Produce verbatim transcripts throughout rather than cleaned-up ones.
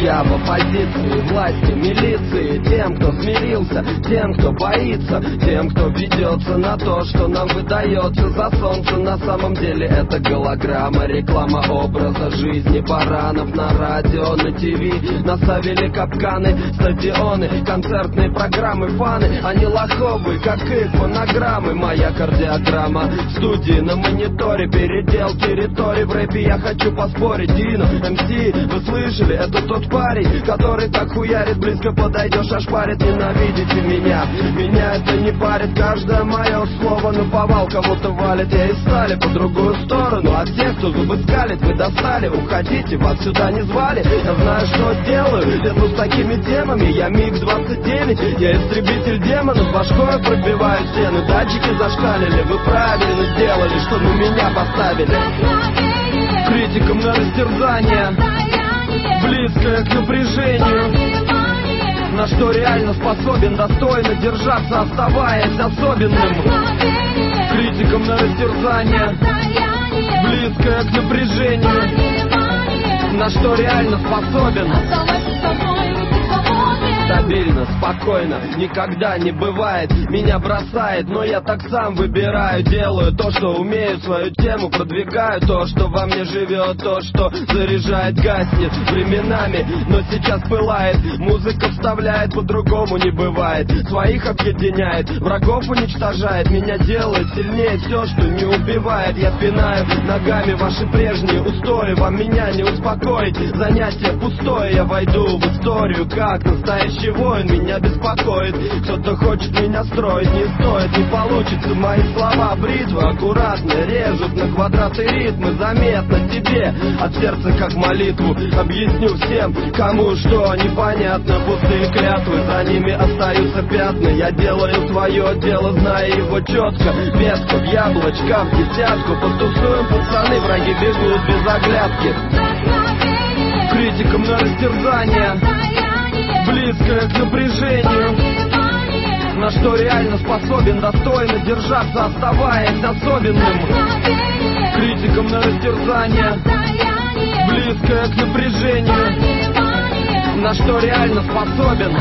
Я в оппозиции власти, милиции, тем, кто смирился, тем, кто боится, тем, кто ведется на то, что нам выдается за солнце. На самом деле это голограмма, реклама образа жизни баранов. На радио, на ТВ наставили капканы, стадионы, концертные программы, фаны. Они лоховые, как их фонограммы. Моя кардиограмма в студии на мониторе, передел территории. В рэпе я хочу поспорить. Дино, эм си, вы слышали? Это тот парень, который так хуярит, близко подойдешь, аж парит. Ненавидите меня, меня это не парит. Каждое мое слово наповал, кого-то валит. Я и стали по другую сторону от тех, кто зубы скалит. Вы достали, уходите, вас сюда не звали. Я знаю, что делаю, лезу с такими темами. Я миг двадцать девять, я истребитель демонов. Башкой пробиваю стены, датчики зашкалили. Вы правильно сделали, что на меня поставили. Критикам на растерзание, близкое к напряжению. На что реально способен достойно держаться, оставаясь особенным. Критикам на растерзание, близкое к напряжению. На что реально способен. Стабильно, спокойно, никогда не бывает. Меня бросает, но я так сам выбираю. Делаю то, что умею, свою тему продвигаю. То, что во мне живет, то, что заряжает, гаснет временами, но сейчас пылает. Музыка вставляет, по-другому не бывает. Своих объединяет, врагов уничтожает. Меня делает сильнее все, что не убивает. Я пинаю ногами ваши прежние устои. Вам меня не успокоить, занятие пустое. Я войду в историю как настоящий воин. Меня беспокоит, кто-то хочет меня строить. Не стоит, не получится. Мои слова бритвы аккуратно режут на квадраты ритмы. Заметно тебе от сердца как молитву. Объясню всем, кому что непонятно. Пустые клятвы, за ними остаются пятна. Я делаю свое дело, зная его четко. Ветка в яблочко, в десятку. Потусуем, пацаны, враги бегут без оглядки. Критикам на растерзание, близкое к напряжению. На что реально способен достойно держаться, оставаясь особенным. Критикам на растерзание, близкое к напряжению. На что реально способен.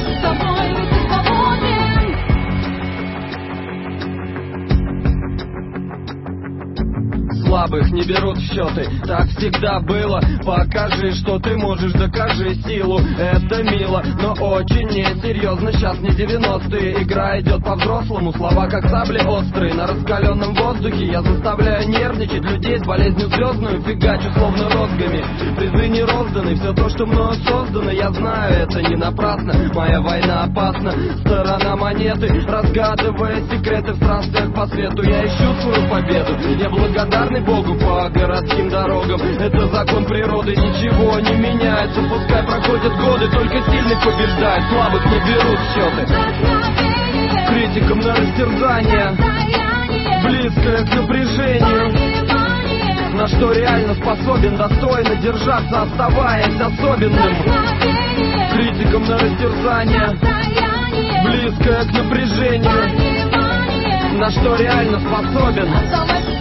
Слабых не берут в счеты, так всегда было. Покажи, что ты можешь, докажи силу. Это мило, но очень несерьезно. Сейчас не девяностые, игра идет по-взрослому. Слова как сабли острые, на раскаленном воздухе. Я заставляю нервничать людей с болезнью звездную. Фигачу словно розгами, призы не розданы. Все то, что мною создано, я знаю, это не напрасно. Моя война опасна, сторона монеты. Разгадывая секреты в странствиях по свету, я ищу свою победу. Я благодарный Богу по городским дорогам. Это закон природы, ничего не меняется. Пускай проходят годы, только сильных побеждает. Слабых не берут в счеты. Критикам на растерзание, близкое к напряжению. На что реально способен достойно держаться, оставаясь особенным. Критикам на растерзание, близкое к напряжению. На что реально способен.